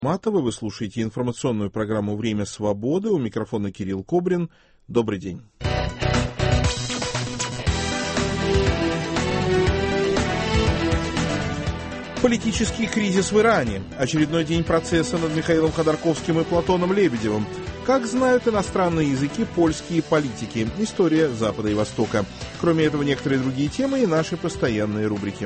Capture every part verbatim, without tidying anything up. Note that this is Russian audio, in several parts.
Матова. Вы слушаете информационную программу «Время свободы». У микрофона Кирилл Кобрин. Добрый день. Политический кризис в Иране. Очередной день процесса над Михаилом Ходорковским и Платоном Лебедевым. Как знают иностранные языки польские политики. История Запада и Востока. Кроме этого, некоторые другие темы и наши постоянные рубрики.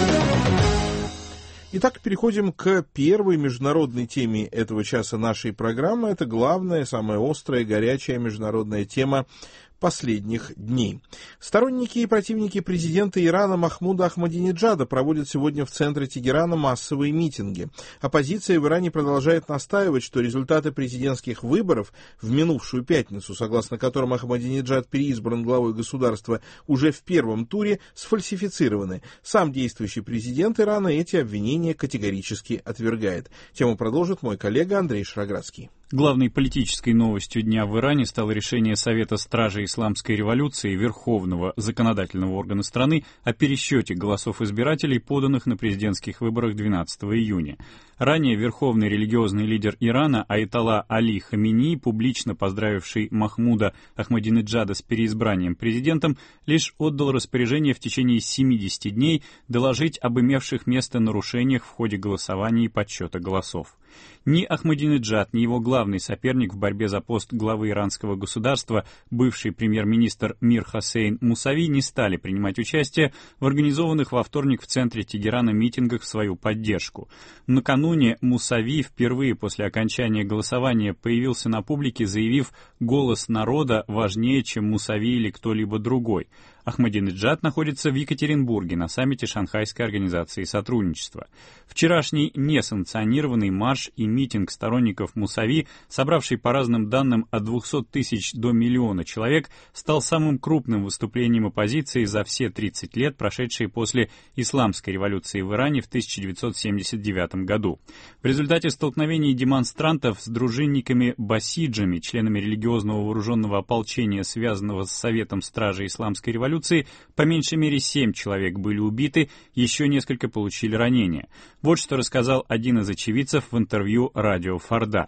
Итак, переходим к первой международной теме этого часа нашей программы. Это главная, самая острая, горячая международная тема последних дней. Сторонники и противники президента Ирана Махмуда Ахмадинеджада проводят сегодня в центре Тегерана массовые митинги. Оппозиция в Иране продолжает настаивать, что результаты президентских выборов в минувшую пятницу, согласно которым Ахмадинеджад переизбран главой государства уже в первом туре, сфальсифицированы. Сам действующий президент Ирана эти обвинения категорически отвергает. Тему продолжит мой коллега Андрей Шароградский. Главной политической новостью дня в Иране стало решение Совета Стражей Исламской революции, верховного законодательного органа страны, о пересчете голосов избирателей, поданных на президентских выборах двенадцатого июня. Ранее верховный религиозный лидер Ирана Аятолла Али Хаминеи, публично поздравивший Махмуда Ахмадинеджада с переизбранием президентом, лишь отдал распоряжение в течение семидесяти дней доложить об имевших место нарушениях в ходе голосования и подсчета голосов. Ни Ахмадинеджад, ни его главный соперник в борьбе за пост главы иранского государства, бывший премьер-министр Мир Хосейн Мусави, не стали принимать участие в организованных во вторник в центре Тегерана митингах в свою поддержку. Накануне Мусави впервые после окончания голосования появился на публике, заявив: «Голос народа важнее, чем Мусави или кто-либо другой». Ахмадинеджад находится в Екатеринбурге на саммите Шанхайской организации сотрудничества. Вчерашний несанкционированный марш и митинг сторонников Мусави, собравший по разным данным от двухсот тысяч до миллиона человек, стал самым крупным выступлением оппозиции за все тридцать лет, прошедшие после Исламской революции в Иране в тысяча девятьсот семьдесят девятом году. В результате столкновений демонстрантов с дружинниками-басиджами, членами религиозного вооруженного ополчения, связанного с Советом Стражей Исламской революции, по меньшей мере семь человек были убиты, еще несколько получили ранения. Вот что рассказал один из очевидцев в интервью радио Фарда.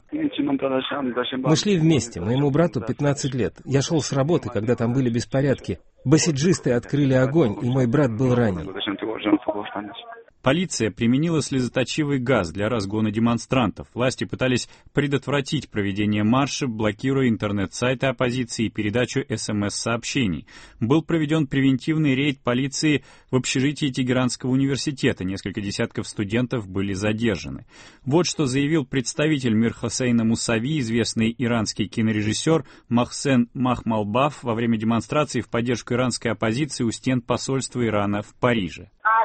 Мы шли вместе, моему брату пятнадцать лет. Я шел с работы, когда там были беспорядки. Басиджисты открыли огонь, и мой брат был ранен. Полиция применила слезоточивый газ для разгона демонстрантов. Власти пытались предотвратить проведение марша, блокируя интернет-сайты оппозиции и передачу эс эм эс-сообщений. Был проведен превентивный рейд полиции в общежитии Тегеранского университета. Несколько десятков студентов были задержаны. Вот что заявил представитель Мир Хосейна Мусави, известный иранский кинорежиссер Махсен Махмалбаф, во время демонстрации в поддержку иранской оппозиции у стен посольства Ирана в Париже.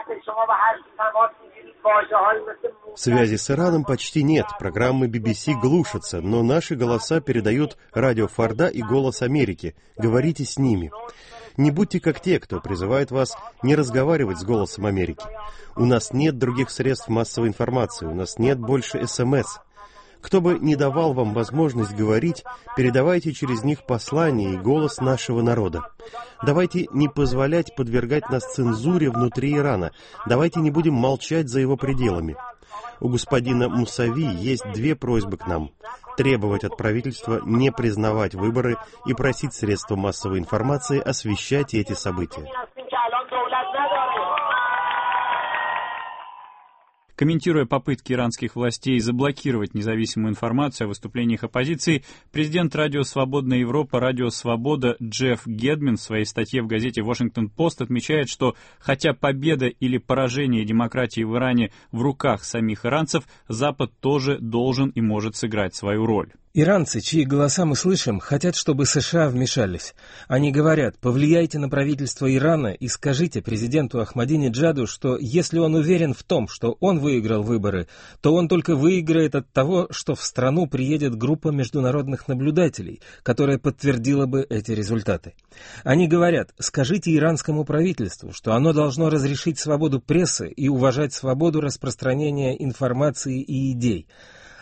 Связи с Ираном почти нет, программы би би си глушатся, но наши голоса передают радио Фарда и Голос Америки. Говорите с ними. Не будьте как те, кто призывает вас не разговаривать с Голосом Америки. У нас нет других средств массовой информации, у нас нет больше эс эм эс. Кто бы не давал вам возможность говорить, передавайте через них послание и голос нашего народа. Давайте не позволять подвергать нас цензуре внутри Ирана. Давайте не будем молчать за его пределами. У господина Мусави есть две просьбы к нам. Требовать от правительства не признавать выборы и просить средства массовой информации освещать эти события. Комментируя попытки иранских властей заблокировать независимую информацию о выступлениях оппозиции, президент радио «Свободная Европа», радио «Свобода» Джефф Гедмин в своей статье в газете «Вашингтон-Пост» отмечает, что хотя победа или поражение демократии в Иране в руках самих иранцев, Запад тоже должен и может сыграть свою роль. Иранцы, чьи голоса мы слышим, хотят, чтобы США вмешались. Они говорят: повлияйте на правительство Ирана и скажите президенту Ахмадинеджаду, что если он уверен в том, что он выиграл выборы, то он только выиграет от того, что в страну приедет группа международных наблюдателей, которая подтвердила бы эти результаты. Они говорят: скажите иранскому правительству, что оно должно разрешить свободу прессы и уважать свободу распространения информации и идей.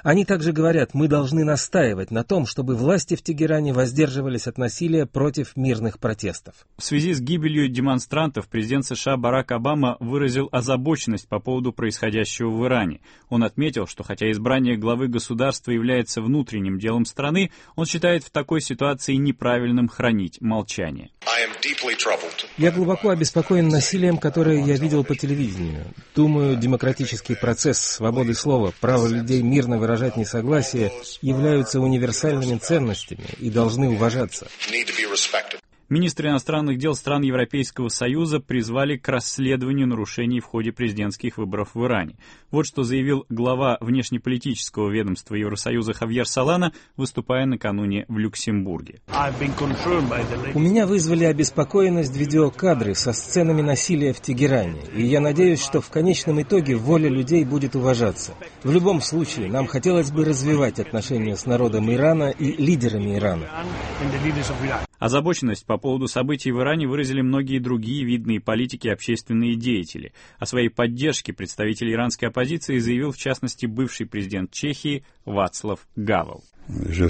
Они также говорят, мы должны настаивать на том, чтобы власти в Тегеране воздерживались от насилия против мирных протестов. В связи с гибелью демонстрантов президент США Барак Обама выразил озабоченность по поводу происходящего в Иране. Он отметил, что хотя избрание главы государства является внутренним делом страны, он считает в такой ситуации неправильным хранить молчание. Я глубоко обеспокоен насилием, которое я видел по телевидению. Думаю, демократический процесс свободы слова, право людей мирно выражать несогласие являются универсальными ценностями и должны уважаться. Министры иностранных дел стран Европейского Союза призвали к расследованию нарушений в ходе президентских выборов в Иране. Вот что заявил глава внешнеполитического ведомства Евросоюза Хавьер Солана, выступая накануне в Люксембурге. У меня вызвали обеспокоенность видеокадры со сценами насилия в Тегеране, и я надеюсь, что в конечном итоге воля людей будет уважаться. В любом случае, нам хотелось бы развивать отношения с народом Ирана и лидерами Ирана. Озабоченность по поводу событий в Иране выразили многие другие видные политики и общественные деятели. О своей поддержке представитель иранской оппозиции заявил, в частности, бывший президент Чехии Вацлав Гавел. Я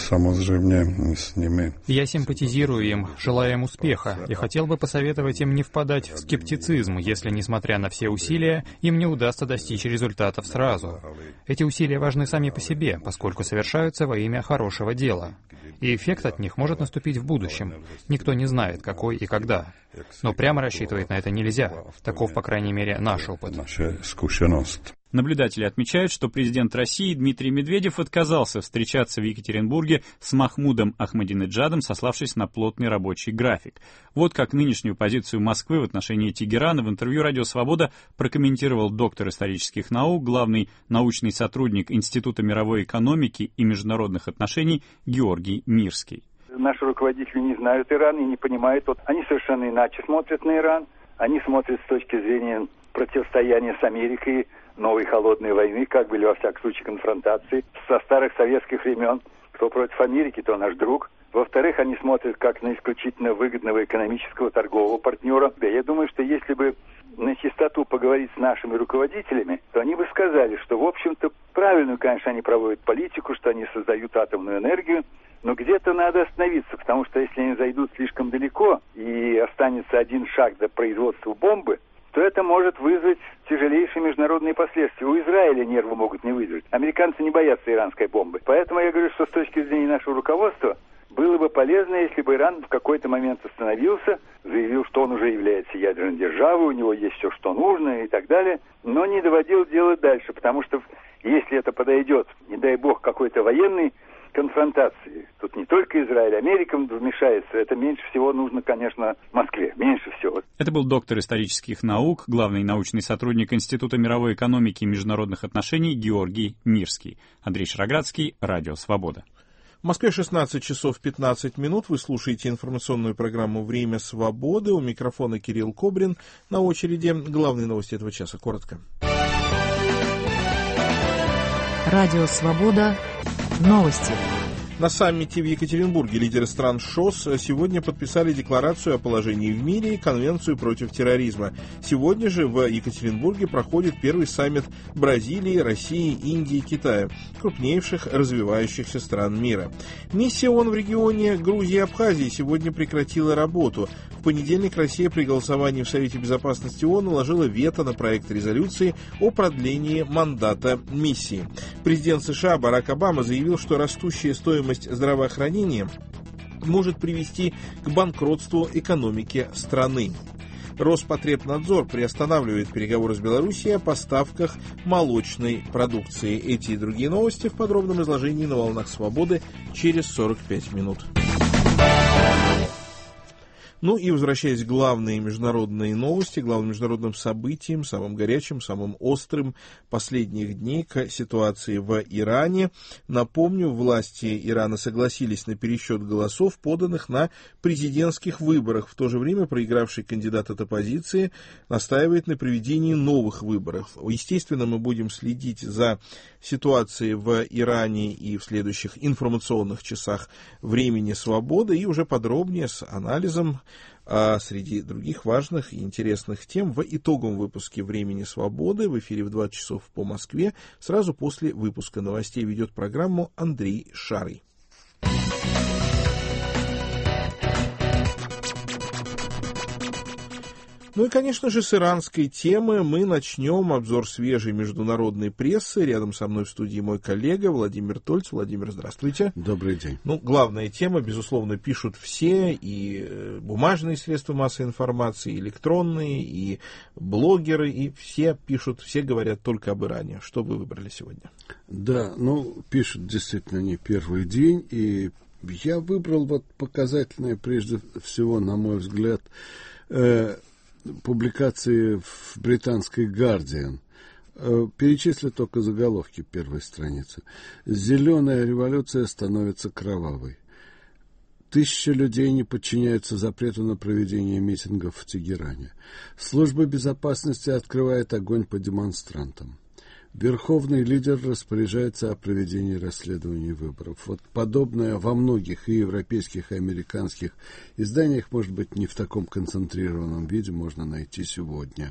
симпатизирую им, желаю им успеха, и хотел бы посоветовать им не впадать в скептицизм, если, несмотря на все усилия, им не удастся достичь результатов сразу. Эти усилия важны сами по себе, поскольку совершаются во имя хорошего дела. И эффект от них может наступить в будущем. Никто не знает, какой и когда. Но прямо рассчитывать на это нельзя. Таков, по крайней мере, наш опыт. Наблюдатели отмечают, что президент России Дмитрий Медведев отказался встречаться в Екатеринбурге с Махмудом Ахмадинеджадом, сославшись на плотный рабочий график. Вот как нынешнюю позицию Москвы в отношении Тегерана в интервью «Радио Свобода» прокомментировал доктор исторических наук, главный научный сотрудник Института мировой экономики и международных отношений Георгий Мирский. Наши руководители не знают Иран и не понимают. Вот они совершенно иначе смотрят на Иран. Они смотрят с точки зрения противостояния с Америкой, новой холодной войны, как были, во всяком случае, конфронтации со старых советских времен. Кто против Америки, то наш друг. Во-вторых, они смотрят как на исключительно выгодного экономического торгового партнера. Я думаю, что если бы на чистоту поговорить с нашими руководителями, то они бы сказали, что, в общем-то, правильную, конечно, они проводят политику, что они создают атомную энергию, но где-то надо остановиться, потому что если они зайдут слишком далеко и останется один шаг до производства бомбы, то это может вызвать тяжелейшие международные последствия. У Израиля нервы могут не выдержать. Американцы не боятся иранской бомбы. Поэтому я говорю, что с точки зрения нашего руководства было бы полезно, если бы Иран в какой-то момент остановился, заявил, что он уже является ядерной державой, у него есть все, что нужно и так далее, но не доводил дело дальше, потому что если это подойдет, не дай бог, какой-то военный конфронтации. Тут не только Израиль, Америка вмешается. Это меньше всего нужно, конечно, Москве. Меньше всего. Это был доктор исторических наук, главный научный сотрудник Института мировой экономики и международных отношений Георгий Мирский. Андрей Шароградский, Радио Свобода. В Москве шестнадцать часов пятнадцать минут. Вы слушаете информационную программу «Время свободы». У микрофона Кирилл Кобрин. На очереди главные новости этого часа. Коротко. Радио Свобода. Новости. На саммите в Екатеринбурге лидеры стран ШОС сегодня подписали декларацию о положении в мире и конвенцию против терроризма. Сегодня же в Екатеринбурге проходит первый саммит Бразилии, России, Индии и Китая, крупнейших развивающихся стран мира. Миссия ООН в регионе Грузии и Абхазии сегодня прекратила работу. В понедельник Россия при голосовании в Совете Безопасности ООН наложила вето на проект резолюции о продлении мандата миссии. Президент США Барак Обама заявил, что растущая стоимость здравоохранения может привести к банкротству экономики страны. Роспотребнадзор приостанавливает переговоры с Белоруссией о поставках молочной продукции. Эти и другие новости в подробном изложении на волнах свободы через сорок пять минут. Ну и возвращаясь к главной международной новости, главным международным событиям, самым горячим, самым острым последних дней, к ситуации в Иране. Напомню, власти Ирана согласились на пересчет голосов, поданных на президентских выборах. В то же время проигравший кандидат от оппозиции настаивает на проведении новых выборов. Естественно, мы будем следить за ситуацией в Иране и в следующих информационных часах времени свободы, и уже подробнее с анализом А среди других важных и интересных тем в итоговом выпуске «Времени свободы» в эфире в двадцать часов по Москве сразу после выпуска новостей ведет программу Андрей Шарый. Ну и, конечно же, с иранской темы мы начнем обзор свежей международной прессы. Рядом со мной в студии мой коллега Владимир Тольц. Владимир, здравствуйте. Добрый день. Ну, главная тема, безусловно, пишут все, и бумажные средства массовой информации, и электронные, и блогеры, и все пишут, все говорят только об Иране. Что вы выбрали сегодня? Да, ну, пишут действительно не первый день, и я выбрал вот показательное, прежде всего, на мой взгляд, э, публикации в британской «Гардиан». Перечислю только заголовки первой страницы. «Зеленая революция становится кровавой». Тысячи людей не подчиняются запрету на проведение митингов в Тегеране. Служба безопасности открывает огонь по демонстрантам. Верховный лидер распоряжается о проведении расследований выборов. Вот подобное во многих и европейских, и американских изданиях, может быть, не в таком концентрированном виде, можно найти сегодня.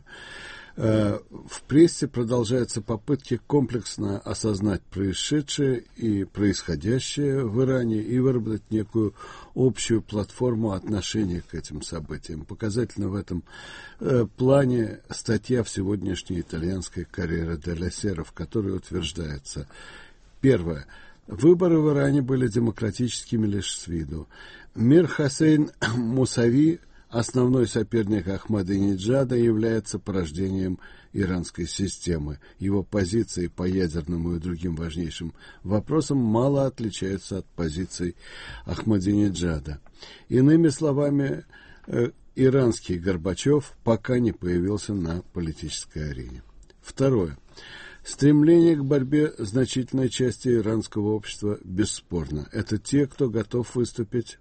В прессе продолжаются попытки комплексно осознать происшедшее и происходящее в Иране и выработать некую общую платформу отношения к этим событиям. Показательно в этом э, плане статья в сегодняшней итальянской «Корриere della Sera», в которой утверждается: первое. Выборы в Иране были демократическими лишь с виду. Мир Хосейн Мусави, основной соперник Ахмадинеджада, является порождением иранской системы. Его позиции по ядерному и другим важнейшим вопросам мало отличаются от позиций Ахмадинеджада. Иными словами, э, иранский Горбачев пока не появился на политической арене. Второе. Стремление к борьбе значительной части иранского общества бесспорно. Это те, кто готов выступить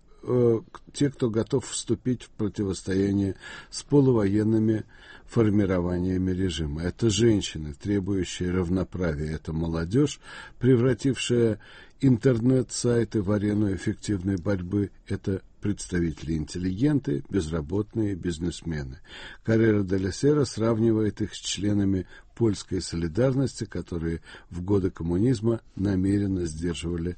те, кто готов вступить в противостояние с полувоенными формированиями режима. Это женщины, требующие равноправия. Это молодежь, превратившая интернет-сайты в арену эффективной борьбы. Это представители интеллигенты, безработные, бизнесмены. Корриere della Sera сравнивает их с членами польской солидарности, которые в годы коммунизма намеренно сдерживали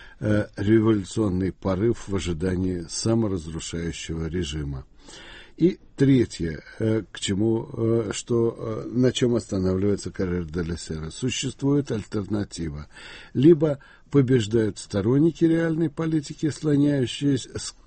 революционный порыв в ожидании саморазрушающего режима. И третье, к чему, что, на чем останавливается Корриere della Sera. Существует альтернатива. Либо побеждают сторонники реальной политики, склоняющиеся,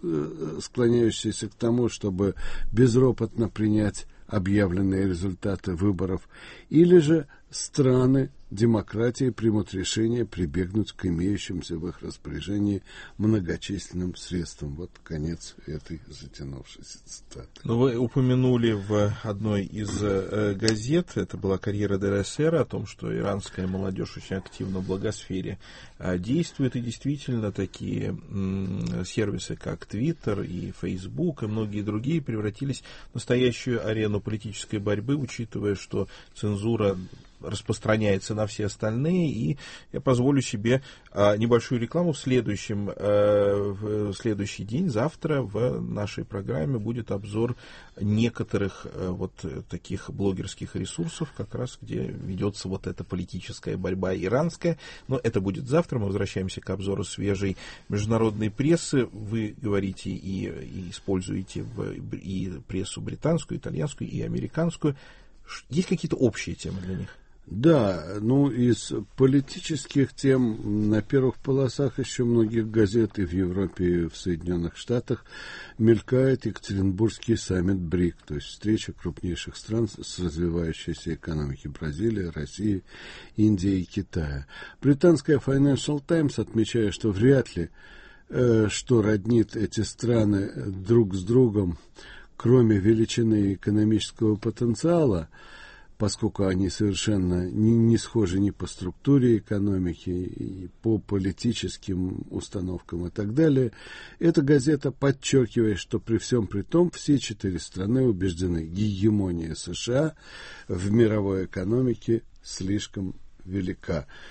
склоняющиеся к тому, чтобы безропотно принять объявленные результаты выборов, или же страны демократии примут решение прибегнуть к имеющимся в их распоряжении многочисленным средствам. Вот конец этой затянувшейся цитаты. Ну, вы упомянули в одной из э, газет, это была «Корриere della Sera», о том, что иранская молодежь очень активно в блогосфере э, действует, и действительно такие м, сервисы, как Twitter и Facebook и многие другие, превратились в настоящую арену политической борьбы, учитывая, что цензура распространяется на все остальные, и я позволю себе а, небольшую рекламу. В следующем, а, в следующий день, завтра, в нашей программе будет обзор некоторых а, вот таких блогерских ресурсов, как раз где ведется вот эта политическая борьба иранская. Но это будет завтра. Мы возвращаемся к обзору свежей международной прессы. Вы говорите и, и используете в, и прессу британскую, итальянскую и американскую. Есть какие-то общие темы для них? Да, ну, из политических тем на первых полосах еще многих газет и в Европе, и в Соединенных Штатах мелькает Екатеринбургский саммит БРИК, то есть встреча крупнейших стран с развивающейся экономикой Бразилии, России, Индии и Китая. Британская Financial Times отмечает, что вряд ли э, что роднит эти страны друг с другом, кроме величины экономического потенциала, поскольку они совершенно не, не схожи ни по структуре экономики, и по политическим установкам и так далее. Эта газета подчеркивает, что при всем при том все четыре страны убеждены, гегемония США в мировой экономике слишком велика.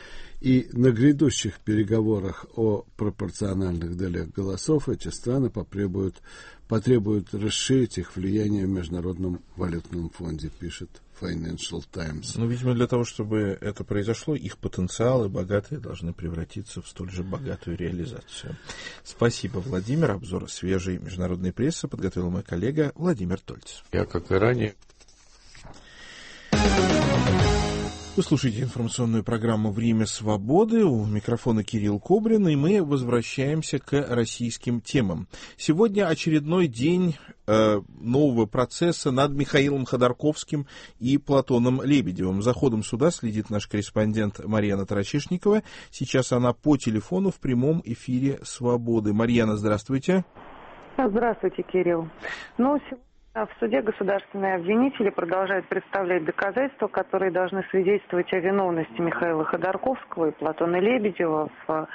И на грядущих переговорах о пропорциональных долях голосов эти страны потребуют, потребуют расширить их влияние в Международном валютном фонде, пишет Financial Times. Ну, видимо, для того, чтобы это произошло, их потенциалы богатые должны превратиться в столь же богатую реализацию. Спасибо, Владимир. Обзор свежей международной прессы подготовил мой коллега Владимир Тольц. Я, как и ранее... Вы слушаете информационную программу «Время свободы». У микрофона Кирилл Кобрин, и мы возвращаемся к российским темам. Сегодня очередной день э, нового процесса над Михаилом Ходорковским и Платоном Лебедевым. За ходом суда следит наш корреспондент Марьяна Тарачишникова. Сейчас она по телефону в прямом эфире «Свободы». Марьяна, здравствуйте. Здравствуйте, Кирилл. Ну, сегодня... В суде государственные обвинители продолжают представлять доказательства, которые должны свидетельствовать о виновности Михаила Ходорковского и Платона Лебедева в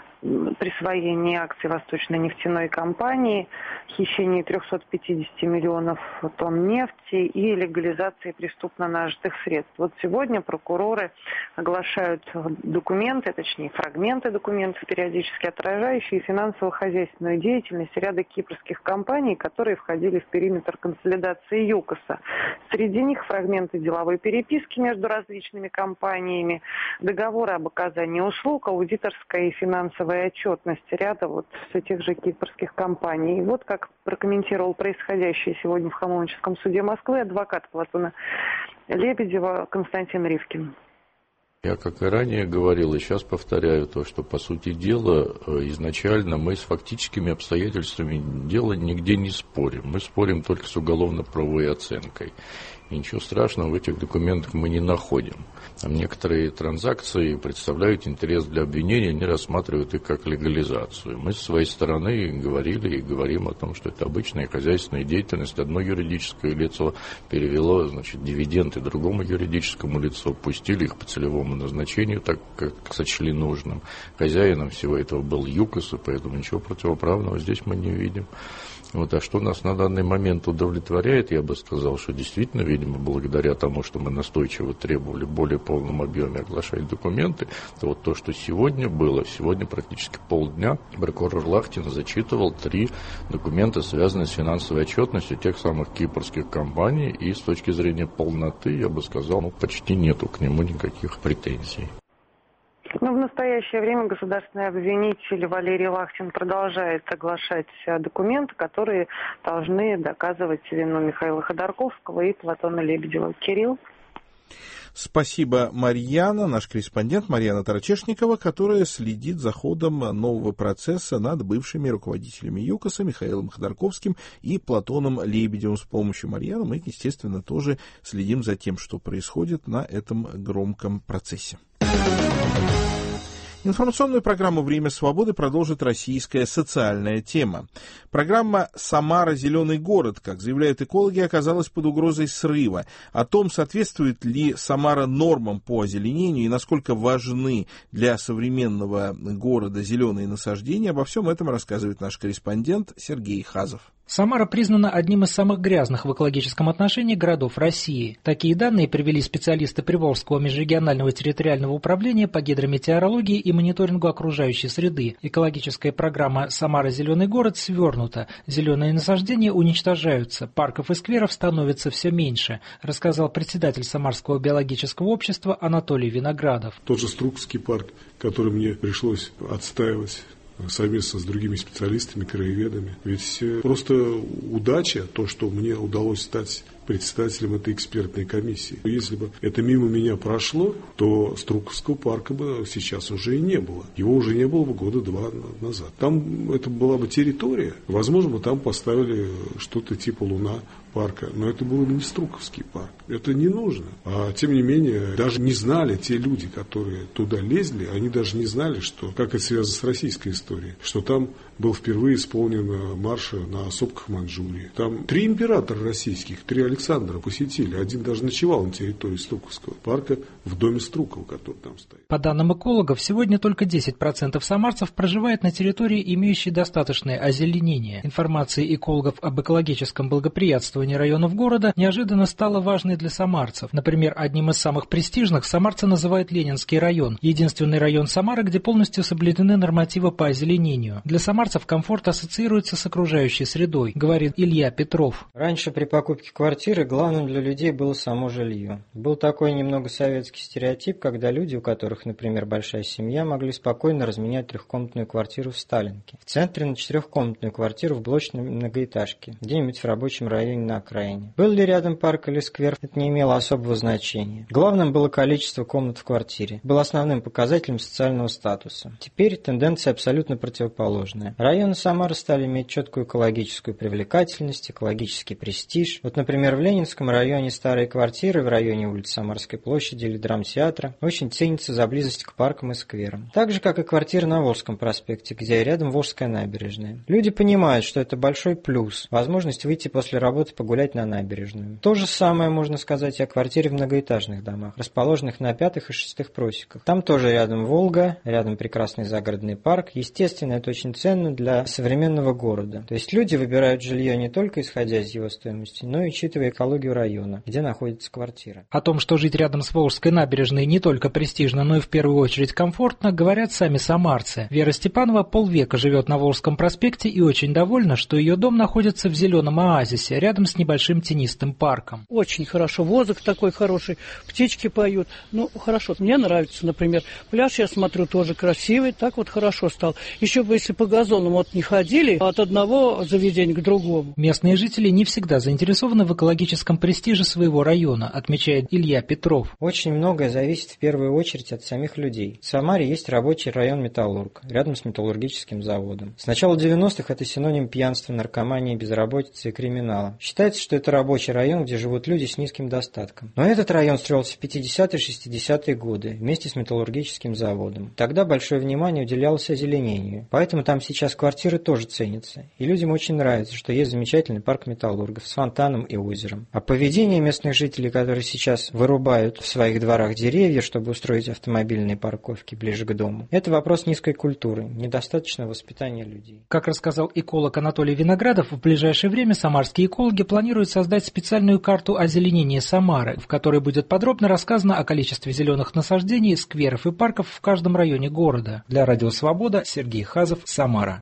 присвоении акций Восточной нефтяной компании, хищении триста пятьдесят миллионов тонн нефти и легализации преступно нажитых средств. Вот сегодня прокуроры оглашают документы, точнее фрагменты документов, периодически отражающие финансово-хозяйственную деятельность ряда кипрских компаний, которые входили в периметр консолидации ЮКОСа. Среди них фрагменты деловой переписки между различными компаниями, договоры об оказании услуг, аудиторская и финансовая отчетность ряда вот с этих же кипрских компаний. И вот как прокомментировал происходящее сегодня в Холмовническом суде Москвы адвокат Платона Лебедева Константин Ривкин. Я, как и ранее говорил, и сейчас повторяю то, что, по сути дела, изначально мы с фактическими обстоятельствами дела нигде не спорим. Мы спорим только с уголовно-правовой оценкой. И ничего страшного в этих документах мы не находим. Там некоторые транзакции представляют интерес для обвинения, они рассматривают их как легализацию. Мы со своей стороны говорили и говорим о том, что это обычная хозяйственная деятельность. Одно юридическое лицо перевело, значит, дивиденды другому юридическому лицу, пустили их по целевому назначению, так как сочли нужным. Хозяином всего этого был ЮКОС, и поэтому ничего противоправного здесь мы не видим. Вот, а что нас на данный момент удовлетворяет, я бы сказал, что действительно, видимо, благодаря тому, что мы настойчиво требовали в более полном объеме оглашать документы, то вот то, что сегодня было, сегодня практически полдня прокурор Лахтин зачитывал три документа, связанные с финансовой отчетностью тех самых кипрских компаний, и с точки зрения полноты, я бы сказал, ну, почти нету к нему никаких претензий. Но в настоящее время государственный обвинитель Валерий Лахтин продолжает оглашать документы, которые должны доказывать вину Михаила Ходорковского и Платона Лебедева. Кирилл? Спасибо, Марьяна, наш корреспондент Марьяна Тарачишникова, которая следит за ходом нового процесса над бывшими руководителями ЮКОСа Михаилом Ходорковским и Платоном Лебедевым. С помощью Марьяны мы, естественно, тоже следим за тем, что происходит на этом громком процессе. Информационную программу «Время свободы» продолжит российская социальная тема. Программа «Самара. Зеленый город», как заявляют экологи, оказалась под угрозой срыва. О том, соответствует ли Самара нормам по озеленению и насколько важны для современного города зеленые насаждения, обо всем этом рассказывает наш корреспондент Сергей Хазов. Самара признана одним из самых грязных в экологическом отношении городов России. Такие данные привели специалисты Приволжского межрегионального территориального управления по гидрометеорологии и мониторингу окружающей среды. Экологическая программа «Самара. Зеленый город» свернута. Зеленые насаждения уничтожаются, парков и скверов становится все меньше, рассказал председатель Самарского биологического общества Анатолий Виноградов. Тот же Струкский парк, который мне пришлось отстаивать совместно с другими специалистами, краеведами. Ведь просто удача, то, что мне удалось стать председателем этой экспертной комиссии. Если бы это мимо меня прошло, то Струковского парка бы сейчас уже и не было. Его уже не было бы года два назад. Там это была бы территория. Возможно, бы там поставили что-то типа Луна парка, но это был бы не Струковский парк. Это не нужно. А тем не менее, даже не знали те люди, которые туда лезли, они даже не знали, что, как это связано с российской историей, что там был впервые исполнен марш на сопках Маньчжурии. Там три императора российских, три Александра посетили. Один даже ночевал на территории Струковского парка в доме Струкова, который там стоит. По данным экологов, сегодня только десять процентов самарцев проживает на территории, имеющей достаточное озеленение. Информация экологов об экологическом благоприятствовании районов города неожиданно стала важной для самарцев. Например, одним из самых престижных самарцы называют Ленинский район, единственный район Самары, где полностью соблюдены нормативы по озеленению. Для самарцев комфорт ассоциируется с окружающей средой, говорит Илья Петров. Раньше при покупке квартиры главным для людей было само жилье. Был такой немного советский стереотип, когда люди, у которых, например, большая семья, могли спокойно разменять трехкомнатную квартиру в Сталинке, в центре на четырехкомнатную квартиру в блочной многоэтажке, где-нибудь в рабочем районе на окраине. Был ли рядом парк или сквер, это не имело особого значения. Главным было количество комнат в квартире. Был основным показателем социального статуса. Теперь тенденция абсолютно противоположная. Районы Самары стали иметь четкую экологическую привлекательность, экологический престиж. Вот, например, в Ленинском районе старые квартиры в районе улицы Самарской площади или драмтеатра очень ценятся за близость к паркам и скверам. Так же, как и квартиры на Волжском проспекте, где рядом Волжская набережная. Люди понимают, что это большой плюс, возможность выйти после работы погулять на набережную. То же самое можно сказать и о квартире в многоэтажных домах, расположенных на пятых и шестых просеках. Там тоже рядом Волга, рядом прекрасный загородный парк. Естественно, это очень ценно для современного города. То есть люди выбирают жилье не только исходя из его стоимости, но и учитывая экологию района, где находится квартира. О том, что жить рядом с Волжской набережной не только престижно, но и в первую очередь комфортно, говорят сами самарцы. Вера Степанова полвека живет на Волжском проспекте и очень довольна, что ее дом находится в зеленом оазисе, рядом с небольшим тенистым парком. Очень хорошо, воздух такой хороший, птички поют. Ну, хорошо, мне нравится, например, пляж, я смотрю, тоже красивый, так вот хорошо стал. Еще бы, если по газону вот не ходили от одного заведения к другому. Местные жители не всегда заинтересованы в экологическом престиже своего района, отмечает Илья Петров. Очень многое зависит в первую очередь от самих людей. В Самаре есть рабочий район «Металлург», рядом с металлургическим заводом. С начала девяностых это синоним пьянства, наркомании, безработицы и криминала. Считается, что это рабочий район, где живут люди с низким достатком. Но этот район строился в пятидесятые и шестидесятые годы вместе с металлургическим заводом. Тогда большое внимание уделялось озеленению, поэтому там сейчас квартиры тоже ценятся. И людям очень нравится, что есть замечательный парк металлургов с фонтаном и озером. А поведение местных жителей, которые сейчас вырубают в своих дворах деревья, чтобы устроить автомобильные парковки ближе к дому, это вопрос низкой культуры, недостаточного воспитания людей. Как рассказал эколог Анатолий Виноградов, в ближайшее время самарские экологи планируют создать специальную карту озеленения Самары, в которой будет подробно рассказано о количестве зеленых насаждений, скверов и парков в каждом районе города. Для Радио Свобода Сергей Хазов, Самара.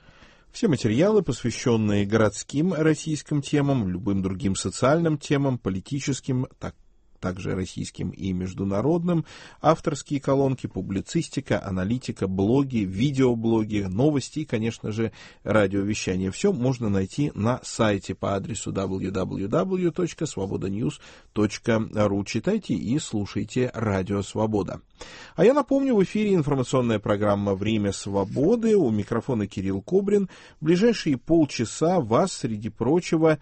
Все материалы, посвященные городским российским темам, любым другим социальным темам, политическим, так также российским и международным, авторские колонки, публицистика, аналитика, блоги, видеоблоги, новости и, конечно же, радиовещание. Все можно найти на сайте по адресу дабл ю дабл ю дабл ю точка свобода ньюс точка ру. Читайте и слушайте Радио Свобода. А я напомню, в эфире информационная программа «Время свободы». У микрофона Кирилл Кобрин. В ближайшие полчаса вас, среди прочего,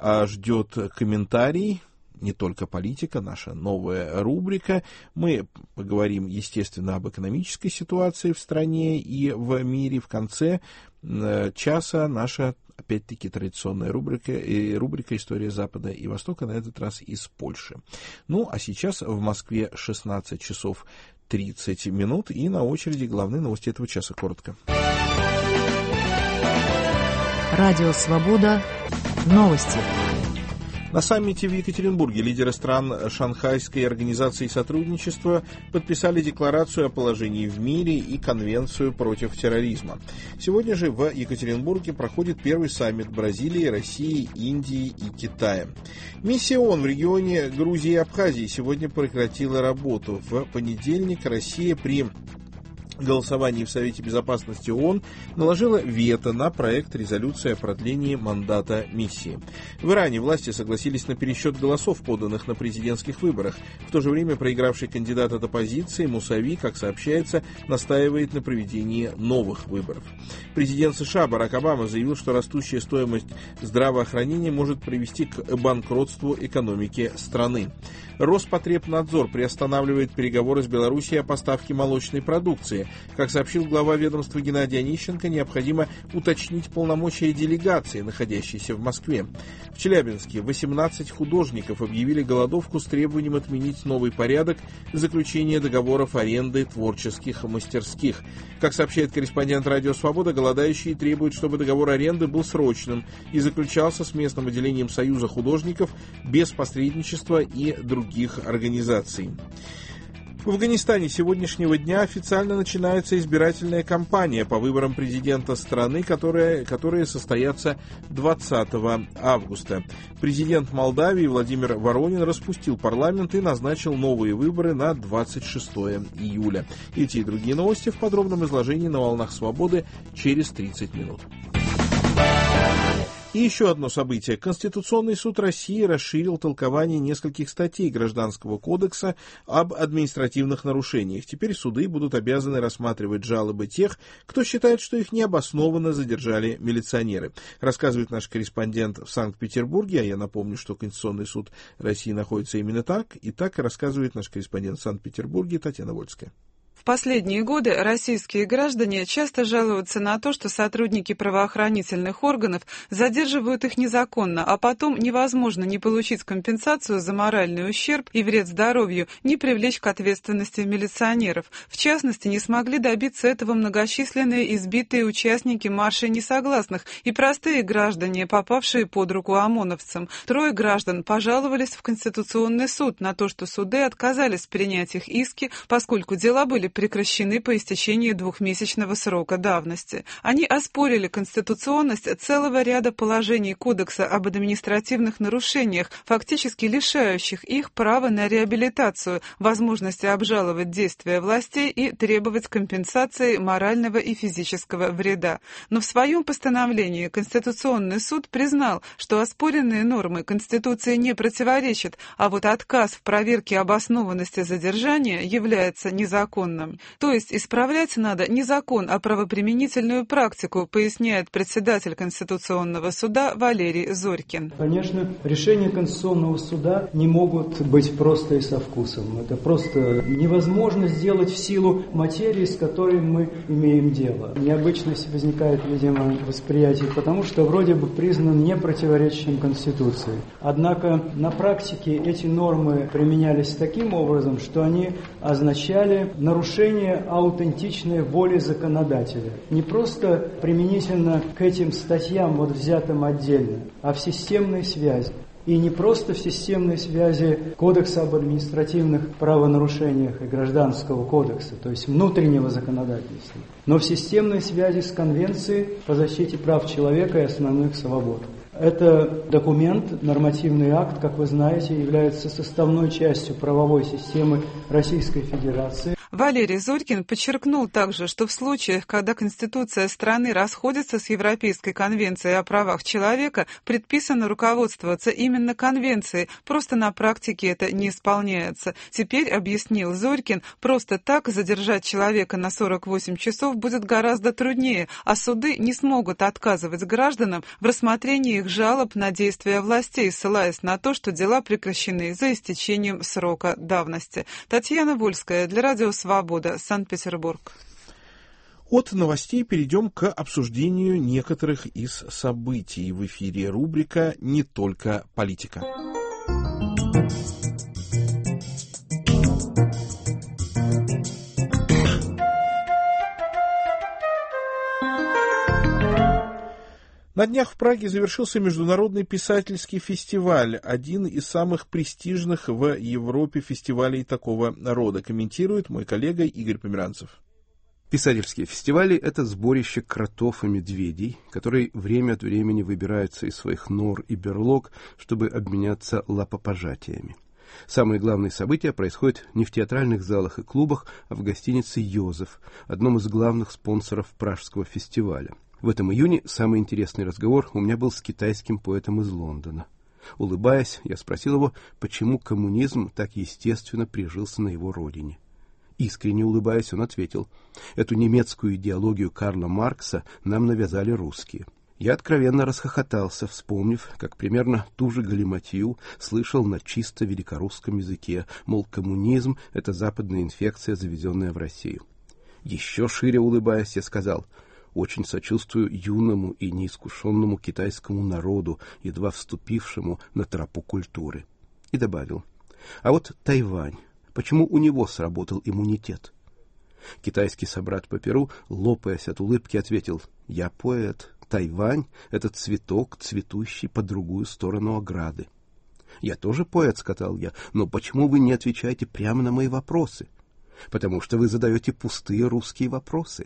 ждет комментарий. Не только политика, наша новая рубрика. Мы поговорим, естественно, об экономической ситуации в стране и в мире. В конце часа наша, опять-таки, традиционная рубрика, рубрика «История Запада и Востока», на этот раз из Польши. Ну, а сейчас в Москве шестнадцать часов тридцать минут, и на очереди главные новости этого часа. Коротко. Радио Свобода. Новости. На саммите в Екатеринбурге лидеры стран Шанхайской организации сотрудничества подписали декларацию о положении в мире и конвенцию против терроризма. Сегодня же в Екатеринбурге проходит первый саммит Бразилии, России, Индии и Китая. Миссия ООН в регионе Грузии и Абхазии сегодня прекратила работу. В понедельник Россия при голосовании в Совете Безопасности ООН наложила вето на проект резолюции о продлении мандата миссии. В Иране власти согласились на пересчет голосов, поданных на президентских выборах. В то же время проигравший кандидат от оппозиции Мусави, как сообщается, настаивает на проведении новых выборов. Президент США Барак Обама заявил, что растущая стоимость здравоохранения может привести к банкротству экономики страны. Роспотребнадзор приостанавливает переговоры с Белоруссией о поставке молочной продукции. Более, как сообщил глава ведомства Геннадий Онищенко, необходимо уточнить полномочия делегации, находящейся в Москве. В Челябинске восемнадцать художников объявили голодовку с требованием отменить новый порядок заключения договоров аренды творческих мастерских. Как сообщает корреспондент «Радио Свобода», голодающие требуют, чтобы договор аренды был срочным и заключался с местным отделением Союза художников без посредничества и других организаций. В Афганистане с сегодняшнего дня официально начинается избирательная кампания по выборам президента страны, которые, которые состоятся двадцатого августа. Президент Молдавии Владимир Воронин распустил парламент и назначил новые выборы на двадцать шестое июля. Эти и другие новости в подробном изложении на «Волнах Свободы» через тридцать минут. И еще одно событие. Конституционный суд России расширил толкование нескольких статей Гражданского кодекса об административных нарушениях. Теперь суды будут обязаны рассматривать жалобы тех, кто считает, что их необоснованно задержали милиционеры. Рассказывает наш корреспондент в Санкт-Петербурге, а я напомню, что Конституционный суд России находится именно так, и так рассказывает наш корреспондент в Санкт-Петербурге Татьяна Вольская. В последние годы российские граждане часто жалуются на то, что сотрудники правоохранительных органов задерживают их незаконно, а потом невозможно ни получить компенсацию за моральный ущерб и вред здоровью, ни привлечь к ответственности милиционеров. В частности, не смогли добиться этого многочисленные избитые участники марша несогласных и простые граждане, попавшие под руку ОМОНовцам. Трое граждан пожаловались в Конституционный суд на то, что суды отказались принять их иски, поскольку дела были прекращены по истечении двухмесячного срока давности. Они оспорили конституционность целого ряда положений Кодекса об административных нарушениях, фактически лишающих их права на реабилитацию, возможности обжаловать действия властей и требовать компенсации морального и физического вреда. Но в своем постановлении Конституционный суд признал, что оспоренные нормы Конституции не противоречат, а вот отказ в проверке обоснованности задержания является незаконным. То есть исправлять надо не закон, а правоприменительную практику, поясняет председатель Конституционного суда Валерий Зорькин. Конечно, решения Конституционного суда не могут быть просто и со вкусом. Это просто невозможно сделать в силу материи, с которой мы имеем дело. Необычность возникает, видимо, в восприятии, потому что вроде бы признан непротиворечащим Конституции. Однако на практике эти нормы применялись таким образом, что они означали нарушение аутентичной воли законодателя. Не просто применительно к этим статьям, вот взятым отдельно, а в системной связи. И не просто в системной связи Кодекса об административных правонарушениях и Гражданского кодекса, то есть внутреннего законодательства, но в системной связи с Конвенцией по защите прав человека и основных свобод. Это документ, нормативный акт, как вы знаете, является составной частью правовой системы Российской Федерации. Валерий Зорькин подчеркнул также, что в случаях, когда Конституция страны расходится с Европейской конвенцией о правах человека, предписано руководствоваться именно Конвенцией, просто на практике это не исполняется. Теперь, объяснил Зорькин, просто так задержать человека на сорок восемь часов будет гораздо труднее, а суды не смогут отказывать гражданам в рассмотрении их жалоб на действия властей, ссылаясь на то, что дела прекращены за истечением срока давности. Татьяна Вольская для Радио Свобода, Санкт-Петербург. От новостей перейдем к обсуждению некоторых из событий. В эфире рубрика «Не только политика». На днях в Праге завершился Международный писательский фестиваль, один из самых престижных в Европе фестивалей такого рода, комментирует мой коллега Игорь Померанцев. Писательские фестивали – это сборище кротов и медведей, которые время от времени выбираются из своих нор и берлог, чтобы обменяться лапопожатиями. Самые главные события происходят не в театральных залах и клубах, а в гостинице «Йозеф», одном из главных спонсоров Пражского фестиваля. В этом июне самый интересный разговор у меня был с китайским поэтом из Лондона. Улыбаясь, я спросил его, почему коммунизм так естественно прижился на его родине. Искренне улыбаясь, он ответил: эту немецкую идеологию Карла Маркса нам навязали русские. Я откровенно расхохотался, вспомнив, как примерно ту же галиматью слышал на чисто великорусском языке, мол, коммунизм – это западная инфекция, завезенная в Россию. Еще шире улыбаясь, я сказал: «Очень сочувствую юному и неискушенному китайскому народу, едва вступившему на тропу культуры». И добавил: «А вот Тайвань, почему у него сработал иммунитет?» Китайский собрат по перу, лопаясь от улыбки, ответил: «Я поэт. Тайвань — это цветок, цветущий по другую сторону ограды». «Я тоже поэт», — сказал я, — «но почему вы не отвечаете прямо на мои вопросы?» «Потому что вы задаете пустые русские вопросы».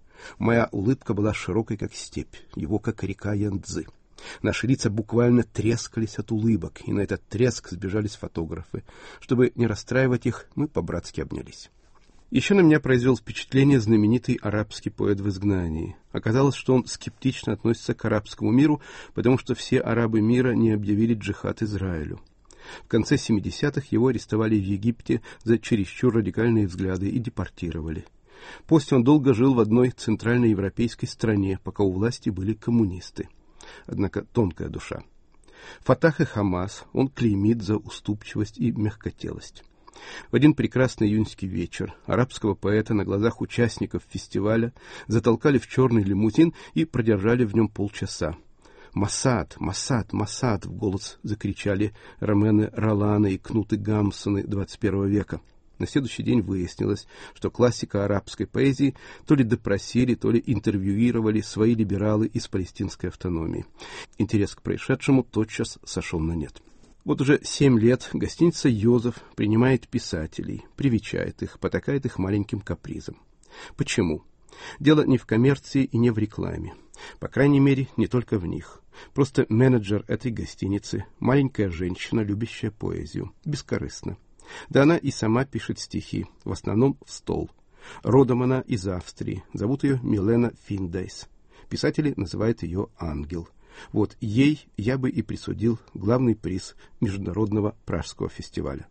Моя улыбка была широкой, как степь, его, как река Янцзы. Наши лица буквально трескались от улыбок, и на этот треск сбежались фотографы. Чтобы не расстраивать их, мы по-братски обнялись. Еще на меня произвел впечатление знаменитый арабский поэт в изгнании. Оказалось, что он скептично относится к арабскому миру, потому что все арабы мира не объявили джихад Израилю. В конце семидесятых его арестовали в Египте за чересчур радикальные взгляды и депортировали. После он долго жил в одной центральноевропейской стране, пока у власти были коммунисты. Однако тонкая душа. Фатах и Хамас он клеймит за уступчивость и мягкотелость. В один прекрасный июньский вечер арабского поэта на глазах участников фестиваля затолкали в черный лимузин и продержали в нем полчаса. «Масад! Масад! Масад!» — в голос закричали Ромены Роланы и Кнуты Гамсоны двадцать первого века. На следующий день выяснилось, что классика арабской поэзии то ли допросили, то ли интервьюировали свои либералы из палестинской автономии. Интерес к происшедшему тотчас сошел на нет. Вот уже семь лет гостиница «Йозеф» принимает писателей, привечает их, потакает их маленьким капризом. Почему? Дело не в коммерции и не в рекламе. По крайней мере, не только в них. Просто менеджер этой гостиницы – маленькая женщина, любящая поэзию, бескорыстно. Да она и сама пишет стихи, в основном в стол. Родом она из Австрии, зовут ее Милена Финдейс. Писатели называют ее «Ангел». Вот ей я бы и присудил главный приз Международного Пражского фестиваля.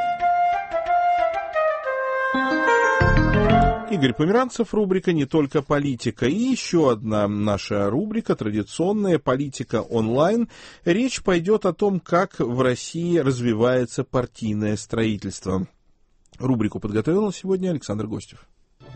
Игорь Померанцев, рубрика «Не только политика». И еще одна наша рубрика, традиционная «Политика онлайн». Речь пойдет о том, как в России развивается партийное строительство. Рубрику подготовил на сегодня Александр Гостев.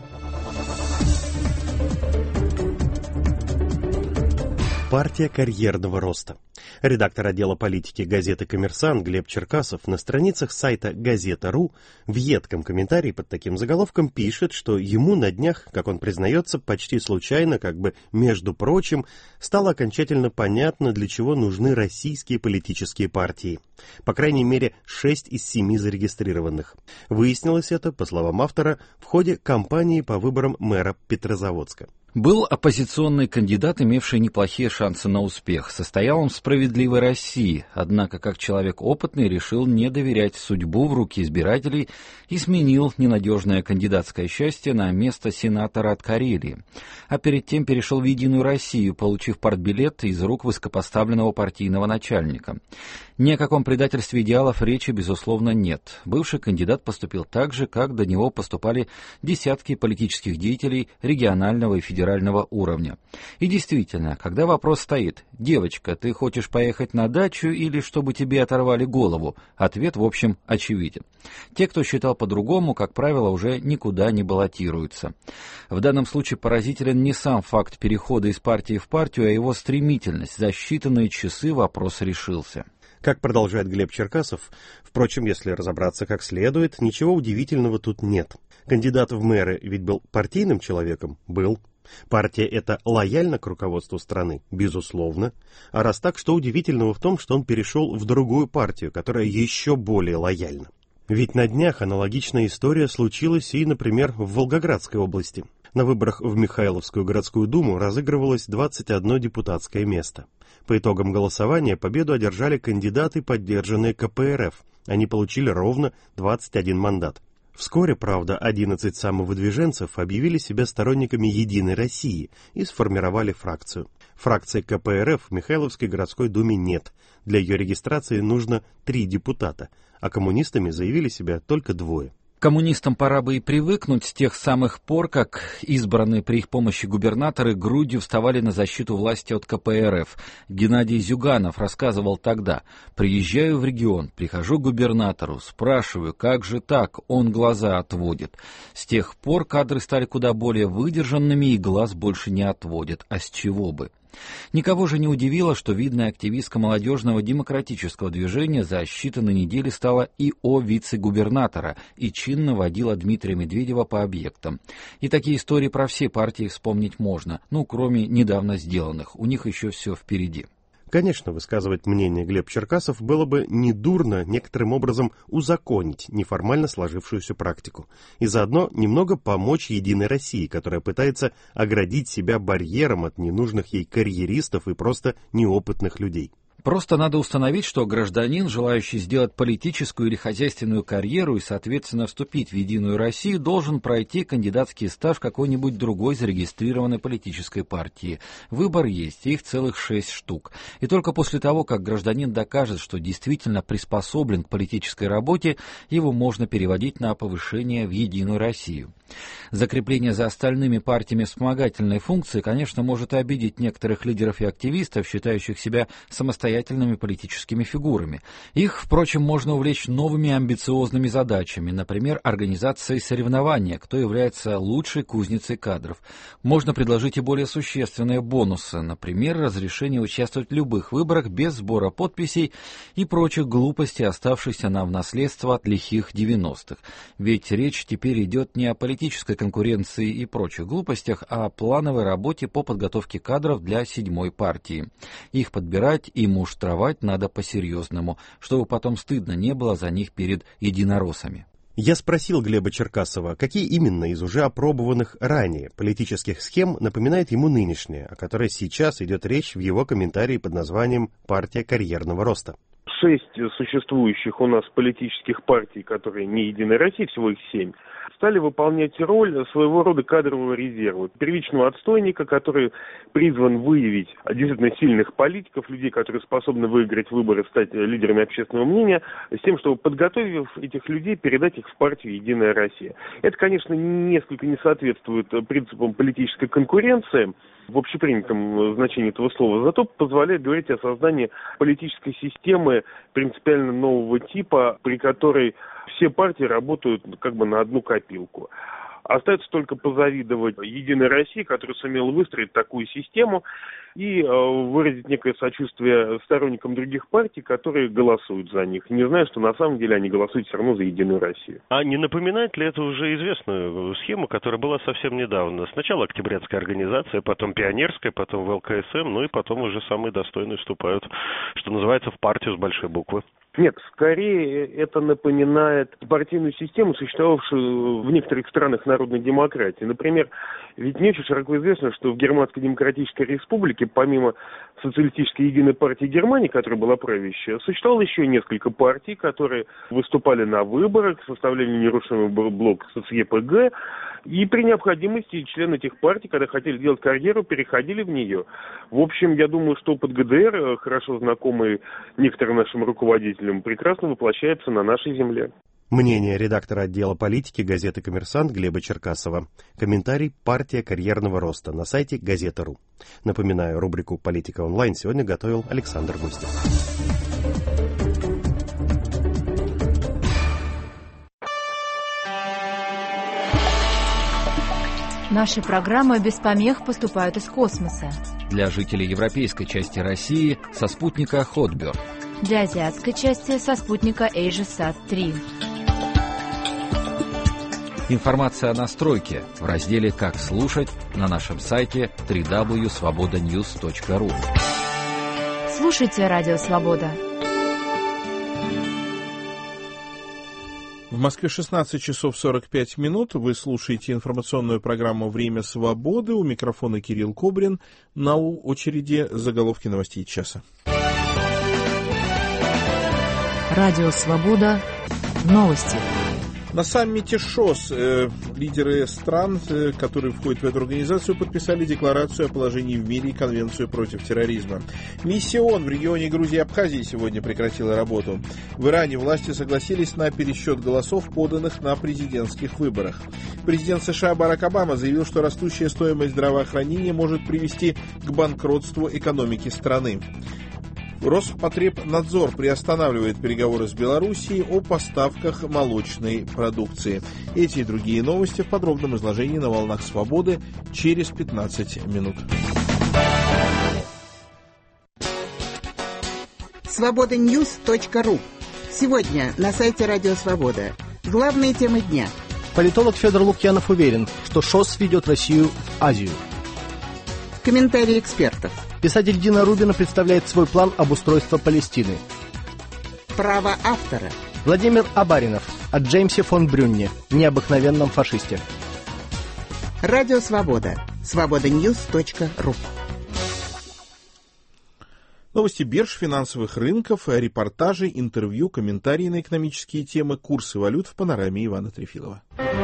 Партия карьерного роста. Редактор отдела политики газеты «Коммерсант» Глеб Черкасов на страницах сайта газета точка ру в едком комментарии под таким заголовком пишет, что ему на днях, как он признается, почти случайно, как бы между прочим, стало окончательно понятно, для чего нужны российские политические партии. По крайней мере, шесть из семи зарегистрированных. Выяснилось это, по словам автора, в ходе кампании по выборам мэра Петрозаводска. Был оппозиционный кандидат, имевший неплохие шансы на успех. Состоял он в «Справедливой России», однако, как человек опытный, решил не доверять судьбу в руки избирателей и сменил ненадежное кандидатское счастье на место сенатора от Карелии. А перед тем перешел в «Единую Россию», получив партбилет из рук высокопоставленного партийного начальника. Ни о каком предательстве идеалов речи, безусловно, нет. Бывший кандидат поступил так же, как до него поступали десятки политических деятелей регионального и федерального уровня. И действительно, когда вопрос стоит: «Девочка, ты хочешь поехать на дачу или чтобы тебе оторвали голову?» Ответ, в общем, очевиден. Те, кто считал по-другому, как правило, уже никуда не баллотируются. В данном случае поразителен не сам факт перехода из партии в партию, а его стремительность. За считанные часы вопрос решился. Как продолжает Глеб Черкасов, впрочем, если разобраться как следует, ничего удивительного тут нет. Кандидат в мэры ведь был партийным человеком? Был. Партия эта лояльна к руководству страны? Безусловно. А раз так, что удивительного в том, что он перешел в другую партию, которая еще более лояльна? Ведь на днях аналогичная история случилась и, например, в Волгоградской области. На выборах в Михайловскую городскую думу разыгрывалось двадцать одно депутатское место. По итогам голосования победу одержали кандидаты, поддержанные ка пэ эр эф. Они получили ровно двадцать один мандат. Вскоре, правда, одиннадцать самовыдвиженцев объявили себя сторонниками «Единой России» и сформировали фракцию. Фракции ка пэ эр эф в Михайловской городской думе нет. Для ее регистрации нужно три депутата, а коммунистами заявили себя только двое. Коммунистам пора бы и привыкнуть с тех самых пор, как избранные при их помощи губернаторы грудью вставали на защиту власти от ка пэ эр эф. Геннадий Зюганов рассказывал тогда: «Приезжаю в регион, прихожу к губернатору, спрашиваю, как же так, он глаза отводит». С тех пор кадры стали куда более выдержанными и глаз больше не отводят. А с чего бы? Никого же не удивило, что видная активистка молодежного демократического движения за считанные недели стала и о вице-губернатора и чинно водила Дмитрия Медведева по объектам. И такие истории про все партии вспомнить можно, ну, кроме недавно сделанных, у них еще все впереди. Конечно, высказывать мнение Глеб Черкасов было бы недурно некоторым образом узаконить неформально сложившуюся практику и заодно немного помочь «Единой России», которая пытается оградить себя барьером от ненужных ей карьеристов и просто неопытных людей. Просто надо установить, что гражданин, желающий сделать политическую или хозяйственную карьеру и, соответственно, вступить в «Единую Россию», должен пройти кандидатский стаж какой-нибудь другой зарегистрированной политической партии. Выбор есть, их целых шесть штук. И только после того, как гражданин докажет, что действительно приспособлен к политической работе, его можно переводить на повышение в «Единую Россию». Закрепление за остальными партиями вспомогательной функции, конечно, может обидеть некоторых лидеров и активистов, считающих себя самостоятельными политическими фигурами. Их, впрочем, можно увлечь новыми амбициозными задачами, например, организацией соревнования, кто является лучшей кузницей кадров. Можно предложить и более существенные бонусы, например, разрешение участвовать в любых выборах без сбора подписей и прочих глупостей, оставшихся нам в наследство от лихих девяностых. Ведь речь теперь идет не о политической конкуренции и прочих глупостях, а о плановой работе по подготовке кадров для седьмой партии. Их подбирать и муштровать надо по-серьезному, чтобы потом стыдно не было за них перед единороссами. Я спросил Глеба Черкасова, какие именно из уже опробованных ранее политических схем напоминает ему нынешняя, о которой сейчас идет речь в его комментарии под названием «Партия карьерного роста». Шесть существующих у нас политических партий, которые не «Единая Россия», всего их семь, стали выполнять роль своего рода кадрового резерва, первичного отстойника, который призван выявить действительно сильных политиков, людей, которые способны выиграть выборы, стать лидерами общественного мнения, с тем, чтобы, подготовив этих людей, передать их в партию «Единая Россия». Это, конечно, несколько не соответствует принципам политической конкуренции в общепринятом значении этого слова, зато позволяет говорить о создании политической системы принципиально нового типа, при которой все партии работают как бы на одну копилку. Остается только позавидовать «Единой России», которая сумела выстроить такую систему, и э, выразить некое сочувствие сторонникам других партий, которые голосуют за них, не зная, что на самом деле они голосуют все равно за «Единую Россию». А не напоминает ли это уже известную схему, которая была совсем недавно? Сначала Октябрятская организация, потом Пионерская, потом вэ эл ка эс эм, ну и потом уже самые достойные вступают, что называется, в партию с большой буквы. Нет, скорее это напоминает партийную систему, существовавшую в некоторых странах народной демократии. Например, ведь не очень широко известно, что в Германской демократической республике, помимо социалистической единой партии Германии, которая была правящая, существовало еще несколько партий, которые выступали на выборах, составляли нерушимый блок соц е пэ гэ, и при необходимости члены этих партий, когда хотели делать карьеру, переходили в нее. В общем, я думаю, что опыт гэ дэ эр, хорошо знакомый некоторым нашим руководителям, прекрасно воплощается на нашей земле. Мнение редактора отдела политики газеты «Коммерсант» Глеба Черкасова. Комментарий «Партия карьерного роста» на сайте газета точка ру. Напоминаю, рубрику «Политика онлайн» сегодня готовил Александр Густев. Наши программы без помех поступают из космоса. Для жителей европейской части России со спутника Хотберг. Для азиатской части со спутника AsiaSat три. Информация о настройке в разделе «Как слушать» на нашем сайте дабл ю дабл ю дабл ю точка свобода ньюс точка ру. Слушайте Радио Свобода. В Москве шестнадцать часов сорок пять минут. Вы слушаете информационную программу «Время свободы». У микрофона Кирилл Кобрин. На очереди заголовки новостей часа. Радио Свобода. Новости. На саммите ШОС э, лидеры стран, э, которые входят в эту организацию, подписали декларацию о положении в мире и конвенцию против терроризма. Миссия ООН в регионе Грузии и Абхазии сегодня прекратила работу. В Иране власти согласились на пересчет голосов, поданных на президентских выборах. Президент США Барак Обама заявил, что растущая стоимость здравоохранения может привести к банкротству экономики страны. Роспотребнадзор приостанавливает переговоры с Белоруссией о поставках молочной продукции. Эти и другие новости в подробном изложении на «Волнах Свободы» через пятнадцать минут. свобода ньюс точка ру. Сегодня на сайте Радио Свобода. Главные темы дня. Политолог Федор Лукьянов уверен, что ШОС ведет Россию в Азию. Комментарии экспертов. Писатель Дина Рубина представляет свой план обустройства Палестины. Право автора. Владимир Абаринов о Джеймсе фон Брюнне, необыкновенном фашисте. Радио Свобода. свобода ньюс точка ру. Новости бирж, финансовых рынков, репортажи, интервью, комментарии на экономические темы, курсы валют в панораме Ивана Трефилова.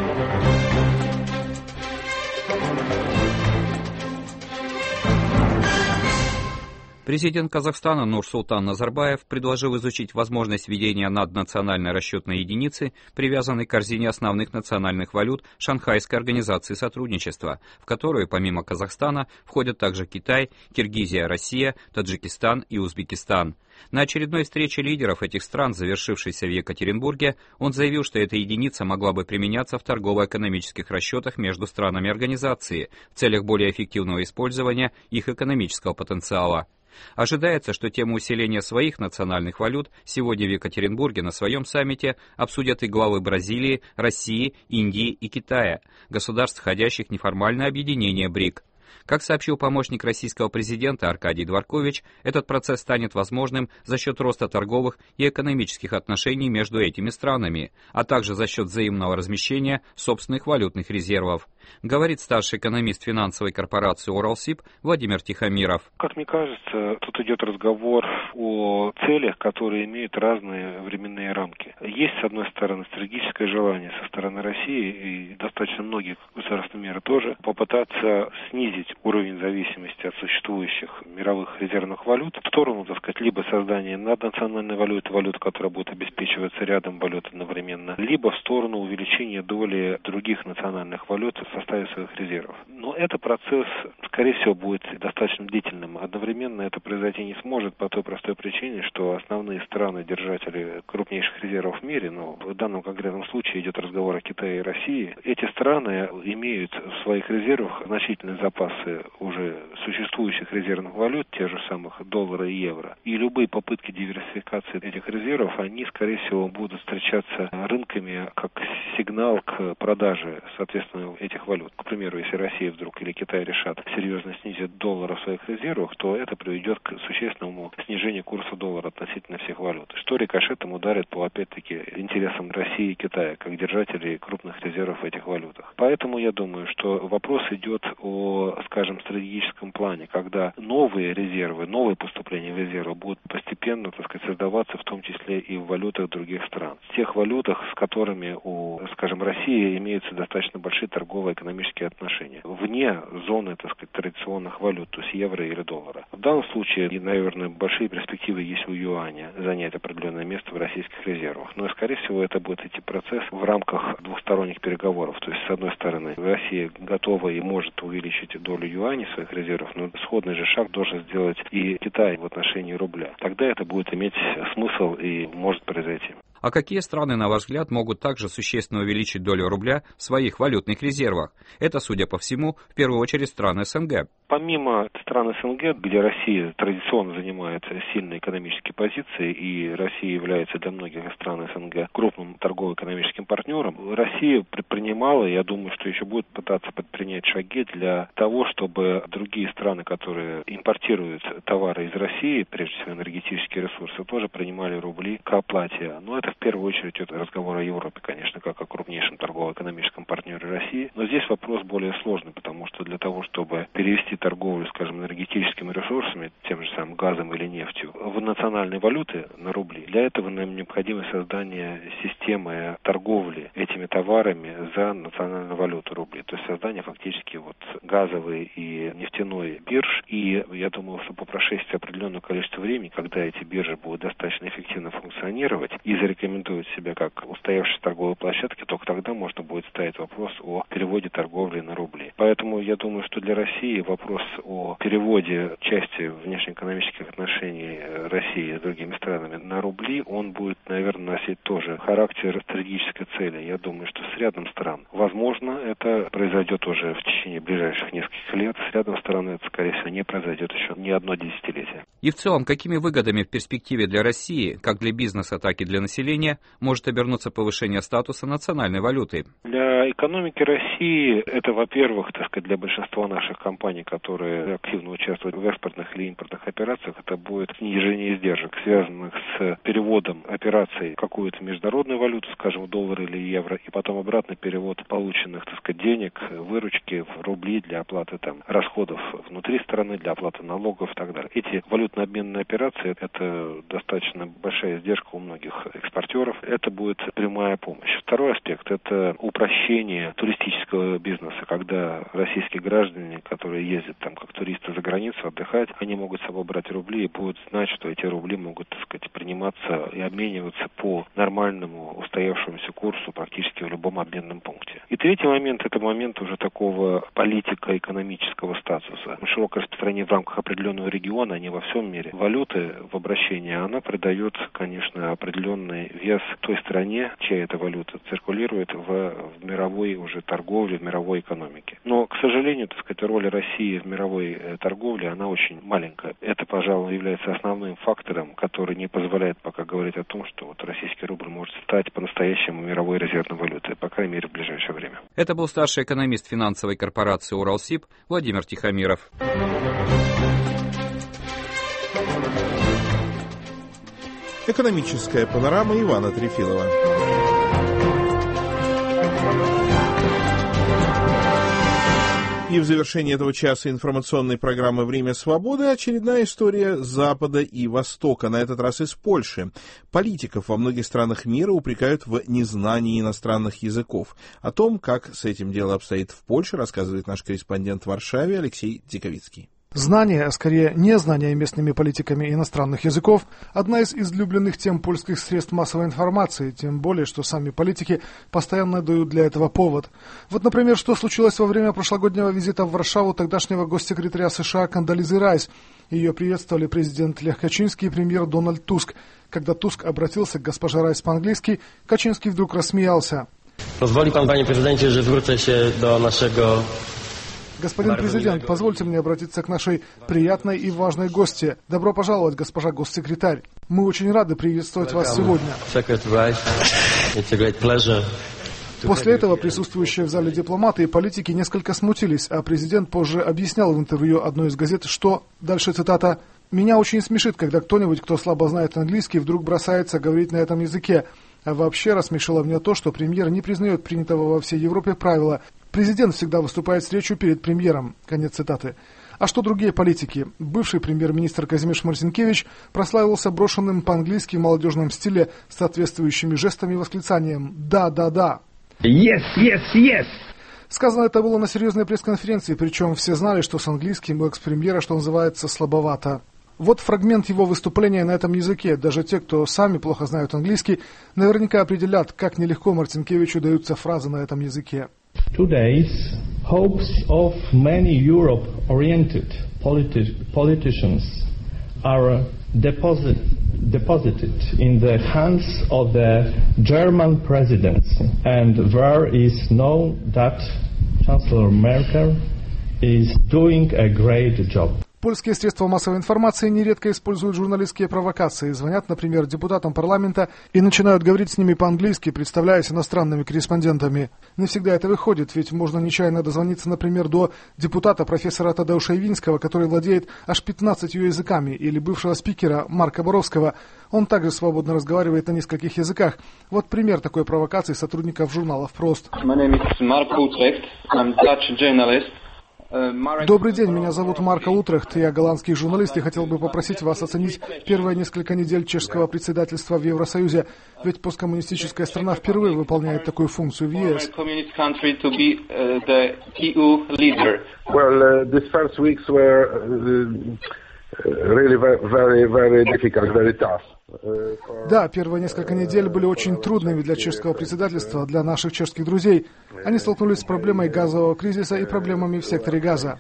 Президент Казахстана Нурсултан Назарбаев предложил изучить возможность введения наднациональной расчетной единицы, привязанной к корзине основных национальных валют Шанхайской организации сотрудничества, в которую помимо Казахстана входят также Китай, Киргизия, Россия, Таджикистан и Узбекистан. На очередной встрече лидеров этих стран, завершившейся в Екатеринбурге, он заявил, что эта единица могла бы применяться в торгово-экономических расчетах между странами организации в целях более эффективного использования их экономического потенциала. Ожидается, что тему усиления своих национальных валют сегодня в Екатеринбурге на своем саммите обсудят и главы Бразилии, России, Индии и Китая, государств, входящих в неформальное объединение БРИК. Как сообщил помощник российского президента Аркадий Дворкович, этот процесс станет возможным за счет роста торговых и экономических отношений между этими странами, а также за счет взаимного размещения собственных валютных резервов. Говорит старший экономист финансовой корпорации «Уралсиб» Владимир Тихомиров. Как мне кажется, тут идет разговор о целях, которые имеют разные временные рамки. Есть, с одной стороны, стратегическое желание со стороны России и достаточно многих государств мира тоже попытаться снизить уровень зависимости от существующих мировых резервных валют в сторону, так сказать, либо создания наднациональной валюты, валюты, которая будет обеспечиваться рядом валют одновременно, либо в сторону увеличения доли других национальных валют в составе своих резервов. Но этот процесс, скорее всего, будет достаточно длительным. Одновременно это произойти не сможет по той простой причине, что основные страны, держатели крупнейших резервов в мире, но в данном конкретном случае идет разговор о Китае и России, эти страны имеют в своих резервах значительные запасы уже существующих резервных валют, тех же самых доллара и евро. И любые попытки диверсификации этих резервов, они, скорее всего, будут встречаться рынками как сигнал к продаже, соответственно, этих валют. К примеру, если Россия вдруг или Китай решат серьезно снизить доллар в своих резервах, то это приведет к существенному снижению курса доллара относительно всех валют, что рикошетом ударит по, опять-таки, интересам России и Китая, как держателей крупных резервов в этих валютах. Поэтому я думаю, что вопрос идет о, скажем, стратегическом плане, когда новые резервы, новые поступления в резервы будут постепенно, так сказать, создаваться, в том числе и в валютах других стран. В тех валютах, с которыми у, скажем, России имеются достаточно большие торгово-экономические отношения, вне зоны, так сказать, традиционных валют, то есть евро или доллара. В данном случае, наверное, большие перспективы есть у юаня занять определенное место в российских резервах. Но, скорее всего, это будет идти процесс в рамках двухсторонних переговоров. То есть, с одной стороны, Россия готова и может увеличить долю юаней своих резервов, но сходный же шаг должен сделать и Китай в отношении рубля. Тогда это будет иметь смысл и может произойти. А какие страны, на ваш взгляд, могут также существенно увеличить долю рубля в своих валютных резервах? Это, судя по всему, в первую очередь страны СНГ. Помимо стран СНГ, где Россия традиционно занимает сильные экономические позиции, и Россия является для многих стран СНГ крупным торгово-экономическим партнером, Россия предпринимала, я думаю, что еще будет пытаться предпринять шаги для того, чтобы другие страны, которые импортируют товары из России, прежде всего энергетические ресурсы, тоже принимали рубли к оплате. Но это в первую очередь это разговор о Европе, конечно, как о крупнейшем торгово-экономическом партнере России. Но здесь вопрос более сложный, потому что для того, чтобы перевести перевести торговлю, скажем, энергетическими ресурсами, тем же самым газом или нефтью, в национальные валюты на рубли. Для этого нам необходимо создание системы торговли этими товарами за национальную валюту рубли. То есть создание фактически вот газовой и нефтяной бирж. И я думаю, что по прошествии определенного количества времени, когда эти биржи будут достаточно эффективно функционировать и зарекомендуют себя как устоявшие торговые площадки, только тогда можно будет ставить вопрос о переводе торговли на рубли. Поэтому я думаю, что для России вопрос о переводе части внешнеэкономических отношений России с другими странами на рубли, он будет, наверное, носить тоже характер стратегической цели. Я думаю, что с рядом стран, возможно, это произойдет уже в течение ближайших нескольких лет. С рядом стран это, скорее всего, не произойдет еще не одно десятилетие. И в целом, какими выгодами в перспективе для России, как для бизнеса, так и для населения, может обернуться повышение статуса национальной валюты? Для экономики России это, во-первых, так сказать, для большинства наших компаний, которые активно участвуют в экспортных или импортных операциях, это будет снижение издержек, связанных с переводом операций в какую-то международную валюту, скажем, доллар или евро, и потом обратный перевод полученных, так сказать, денег, выручки в рубли для оплаты там расходов внутри страны, для оплаты налогов и так далее. Эти валютно-обменные операции – это достаточно большая издержка у многих экспортеров. Это будет прямая помощь. Второй аспект – это упрощение туристического бизнеса, когда российские граждане, которые ездят там как туристы за границу отдыхать, они могут с собой брать рубли и будут знать, что эти рубли могут, так сказать, приниматься и обмениваться по нормальному устоявшемуся курсу практически в любом обменном пункте. И третий момент – это момент уже такого политико-экономического статуса. Широкое распространение в рамках определенного региона, а не во всем мире. Валюты в обращении, она придает, конечно, определенный вес той стране, чья эта валюта циркулирует в, в мировой уже торговле, в мировой экономике. Но, к сожалению, так сказать, роль России в мировой э, торговле, она очень маленькая. Это, пожалуй, является основным фактором, который не позволяет пока говорить о том, что вот российский рубль может стать по-настоящему мировой резервной валютой, по крайней мере, в ближайшее время. Это был старший экономист финансовой корпорации «Уралсиб» Владимир Тихомиров. Экономическая панорама Ивана Трефилова. И в завершении этого часа информационной программы «Время свободы» очередная история Запада и Востока, на этот раз из Польши. Политиков во многих странах мира упрекают в незнании иностранных языков. О том, как с этим дело обстоит в Польше, рассказывает наш корреспондент в Варшаве Алексей Диковицкий. Знание, а скорее незнание местными политиками иностранных языков – одна из излюбленных тем польских средств массовой информации, тем более, что сами политики постоянно дают для этого повод. Вот, например, что случилось во время прошлогоднего визита в Варшаву тогдашнего госсекретаря США Кондолизы Райс. Ее приветствовали президент Лех Качинский и премьер Дональд Туск. Когда Туск обратился к госпоже Райс по-английски, Качинский вдруг рассмеялся. Позволит пан, пане президенте, że zwrócę się do naszego... Господин президент, позвольте мне обратиться к нашей приятной и важной гости. Добро пожаловать, госпожа госсекретарь. Мы очень рады приветствовать вас сегодня. После этого присутствующие в зале дипломаты и политики несколько смутились, а президент позже объяснял в интервью одной из газет, что, дальше цитата, «Меня очень смешит, когда кто-нибудь, кто слабо знает английский, вдруг бросается говорить на этом языке. А вообще рассмешило меня то, что премьер не признает принятого во всей Европе правила. Президент всегда выступает с речью перед премьером». Конец цитаты. А что другие политики? Бывший премьер-министр Казимирш Марцинкевич прославился брошенным по-английски в молодежном стиле с соответствующими жестами и восклицанием «Да, да, да». Yes, yes, yes! Сказано это было на серьезной пресс-конференции, причем все знали, что с английским у экс-премьера, что называется, слабовато. Вот фрагмент его выступления на этом языке. Даже те, кто сами плохо знают английский, наверняка определят, как нелегко Марцинкевичу даются фразы на этом языке. Today's hopes of many Europe-oriented politi- politicians are deposit, deposited in the hands of the German presidency, and there is no doubt Chancellor Merkel is doing a great job. Польские средства массовой информации нередко используют журналистские провокации, звонят, например, депутатам парламента и начинают говорить с ними по-английски, представляясь иностранными корреспондентами. Не всегда это выходит, ведь можно нечаянно дозвониться, например, до депутата профессора Тадеуша Ивинского, который владеет аж пятнадцатью языками, или бывшего спикера Марка Боровского. Он также свободно разговаривает на нескольких языках. Вот пример такой провокации сотрудников журналов «Прост». My name is Mark Utrecht. I'm Dutch journalist. Добрый день, меня зовут Марко Утрехт, я голландский журналист и хотел бы попросить вас оценить первые несколько недель чешского председательства в Евросоюзе, ведь посткоммунистическая страна впервые выполняет такую функцию в ЕС. Well, uh, these first weeks were uh, really very, very difficult, very tough. Да, первые несколько недель были очень трудными для чешского председательства, для наших чешских друзей. Они столкнулись с проблемой газового кризиса и проблемами в секторе газа.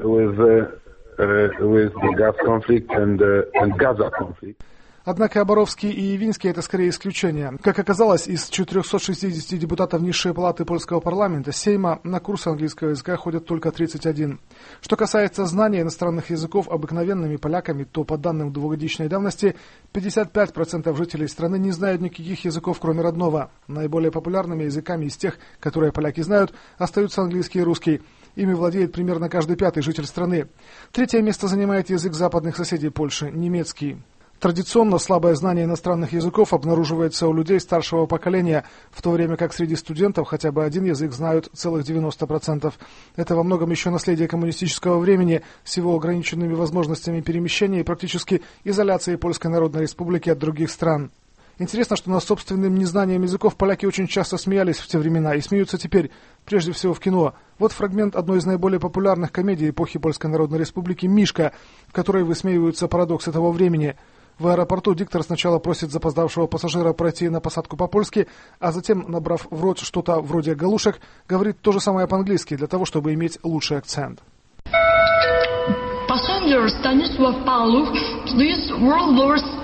Однако Боровский и Явинский — это скорее исключение. Как оказалось, из четырехсот шестидесяти депутатов низшей палаты польского парламента, Сейма, на курсы английского языка ходят только тридцать один. Что касается знания иностранных языков обыкновенными поляками, то по данным двухгодичной давности пятьдесят пять процентов жителей страны не знают никаких языков, кроме родного. Наиболее популярными языками из тех, которые поляки знают, остаются английский и русский. Ими владеет примерно каждый пятый житель страны. Третье место занимает язык западных соседей Польши – немецкий. Традиционно слабое знание иностранных языков обнаруживается у людей старшего поколения, в то время как среди студентов хотя бы один язык знают целых девяносто процентов. Это во многом еще наследие коммунистического времени с его ограниченными возможностями перемещения и практически изоляцией Польской Народной Республики от других стран. Интересно, что над собственным незнанием языков поляки очень часто смеялись в те времена и смеются теперь, прежде всего в кино. Вот фрагмент одной из наиболее популярных комедий эпохи Польской Народной Республики «Мишка», в которой высмеиваются парадоксы того времени. В аэропорту диктор сначала просит запоздавшего пассажира пройти на посадку по-польски, а затем, набрав в рот что-то вроде галушек, говорит то же самое по-английски, для того, чтобы иметь лучший акцент. Passenger Stanisław Paluch, this World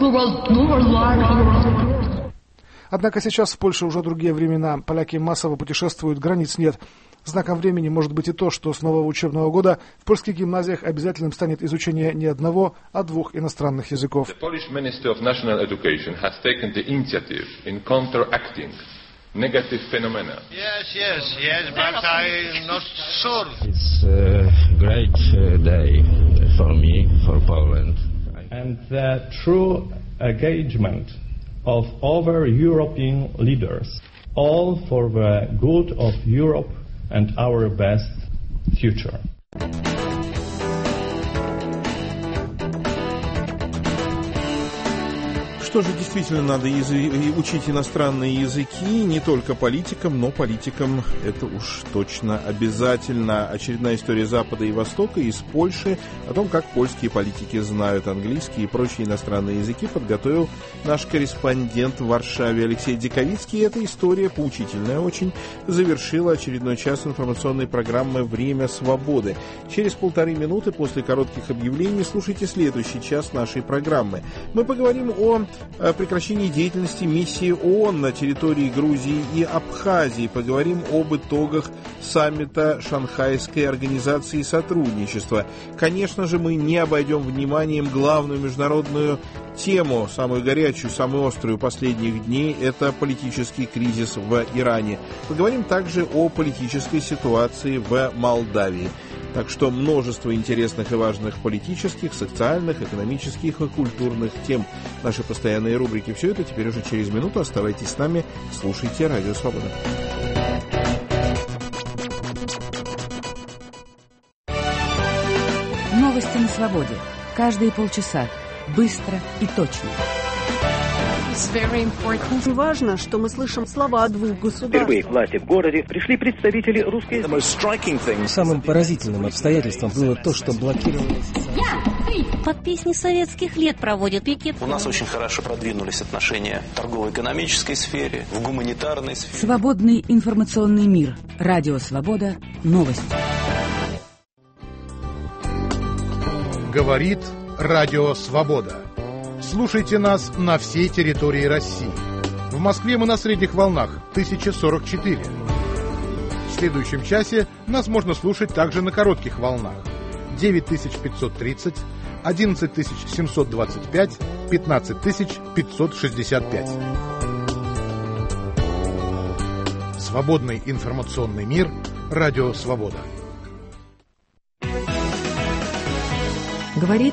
War. Однако сейчас в Польше уже другие времена. Поляки массово путешествуют, границ нет. Знаком времени может быть и то, что с нового учебного года в польских гимназиях обязательным станет изучение не одного, а двух иностранных языков. Negative phenomena. Yes, yes, yes, but I'm not sure. It's a great uh, day for me, for Poland. And the true engagement of other European leaders, all for the good of Europe and our best future. Что же, действительно, надо язы- учить иностранные языки не только политикам, но политикам это уж точно обязательно. Очередная история Запада и Востока из Польши о том, как польские политики знают английский и прочие иностранные языки, подготовил наш корреспондент в Варшаве Алексей Диковицкий. И эта история, поучительная очень, завершила очередной час информационной программы «Время свободы». Через полторы минуты после коротких объявлений слушайте следующий час нашей программы. Мы поговорим о о прекращении деятельности миссии ООН на территории Грузии и Абхазии. Поговорим об итогах саммита Шанхайской организации сотрудничества. Конечно же, мы не обойдем вниманием главную международную тему, самую горячую, самую острую последних дней – это политический кризис в Иране. Поговорим также о политической ситуации в Молдавии. Так что множество интересных и важных политических, социальных, экономических и культурных тем. Наши постоянные рубрики. Все это теперь уже через минуту. Оставайтесь с нами. Слушайте Радио Свобода. Новости на свободе. Каждые полчаса. Быстро и точно. Очень важно, что мы слышим слова о двух государствах. Впервые к власти в городе пришли представители русской... Самым поразительным обстоятельством было то, что блокировалось... Под песни советских лет проводят пикет. У нас очень хорошо продвинулись отношения в торгово-экономической сфере, в гуманитарной сфере. Свободный информационный мир. Радио Свобода. Новости. Говорит Радио Свобода. Слушайте нас на всей территории России. В Москве мы на средних волнах тысяча сорок четыре. В следующем часе нас можно слушать также на коротких волнах девять тысяч пятьсот тридцать, одиннадцать тысяч семьсот двадцать пять, пятнадцать тысяч пятьсот шестьдесят пять. Свободный информационный мир. Радио Свобода. Говорит